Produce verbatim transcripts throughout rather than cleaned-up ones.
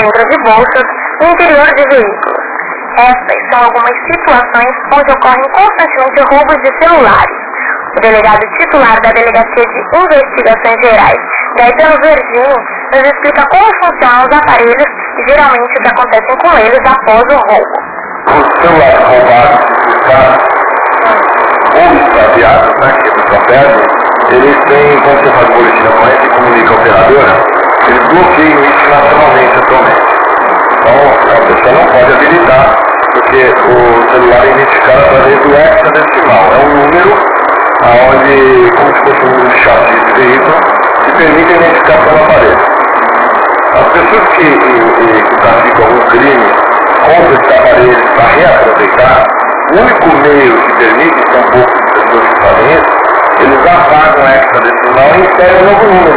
dentro de bolsas, no interior de veículos. Estas são algumas situações onde ocorrem constantemente roubos de celulares. O delegado titular da Delegacia de Investigações Gerais, Gaetano Vergini, nos explica como funcionam os aparelhos e geralmente o que acontece com eles após o roubo. Os celulares roubados, furtados ou extraviados, né, que eles não perdem, eles têm, quando você faz o boletim na ocorrência e comunica a operadora, eles bloqueiam isso nacionalmente atualmente. Então a pessoa não pode habilitar, porque o celular é identificado através do hexadecimal. É um número onde, como se fosse um número de chassi de veículo, que permite a identificação do aparelho. As pessoas que, que, que praticam algum crime contra esses aparelhos para reaproveitar, o único meio que permite, são poucas pessoas que fazem isso, eles apagam o hexadecimal e inserem um novo número.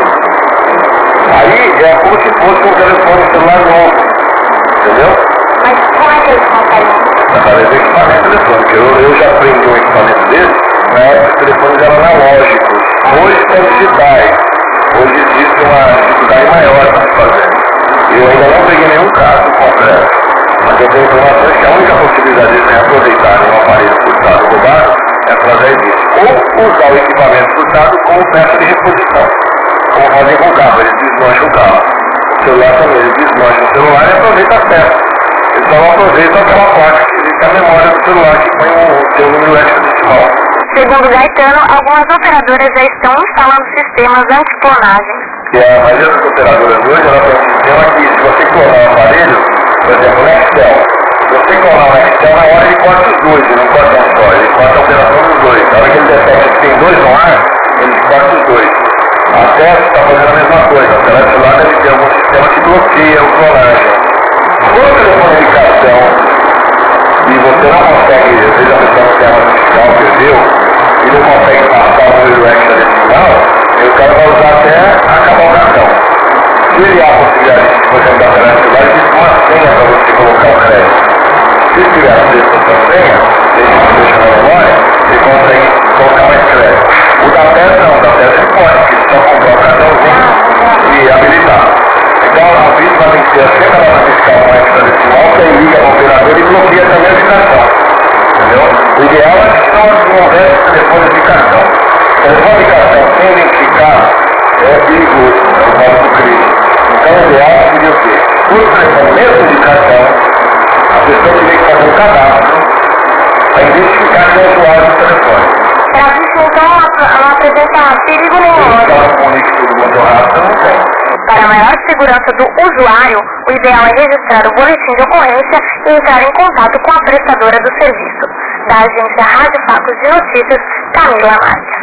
Aí é como se fosse um telefone celular novo, entendeu? Mas como é que eles conseguem? Através do equipamento eletrônico. Eu, eu já aprendi um equipamento desse, na época os telefones eram analógicos, hoje são digitais. Hoje existe uma dificuldade maior para se fazer. Eu ainda não peguei nenhum caso concreto, mas eu tenho informações que a única possibilidade de reaproveitarem um aparelho furtado ou roubado é através disso. Ou usar o equipamento furtado como peça de reposição. Como fazem com o carro, eles desmancham o carro. O celular também, eles desmancham o celular e aproveitam a peça. Eles só não aproveitam aquela placa que fica a memória do celular que põe o seu número hexadecimal. Segundo Gaetano, algumas operadoras já estão instalando sistemas anti-clonagem. E a maioria das operadoras hoje, ela tem um sistema que, se você clonar o aparelho, por exemplo, o Nextel, se você clonar o Nextel, na hora ele corta os dois, ele não corta um só, ele corta a operação dos dois. Na hora que ele detecta que tem dois no ar, ele corta os dois. A Teste está fazendo a mesma coisa, o celular deve ter algum sistema que bloqueia a clonagem. Quando o telefone de cartão e você não consegue, às vezes a pessoa não tem a fiscal, perdeu, e não consegue passar o número hexadecimal, o cara vai usar até acabar o cartão. Se ele há a possibilidade de você entrar pela celular, existe uma senha para você colocar o crédito. Se tiver a essa senha, deixa na memória, ele consegue colocar mais crédito. O da Teste não, o da Teste ele pode, porque ele só comprar o cartãozinho e habilitar. Então a vítima tem que ter sempre a nota fiscal com hexadecimal, que aí liga ao operador e bloqueia também a cartão. Entendeu? O ideal é que não, não houvesse telefone de cartão. O telefone de cartão sem identificar é perigoso, é o modo do crime. Então o ideal seria o quê? Por telefone mesmo de cartão, a pessoa teria que fazer um cadastro para identificar quem é o usuário do telefone. Para a vítima, então, não apresenta perigo nenhum. Se ela comunica tudo muito rápido, não tem. Para a maior segurança do usuário, o ideal é registrar o boletim de ocorrência e entrar em contato com a prestadora do serviço. Da agência Rádio Fatos de Notícias, Camila Marques.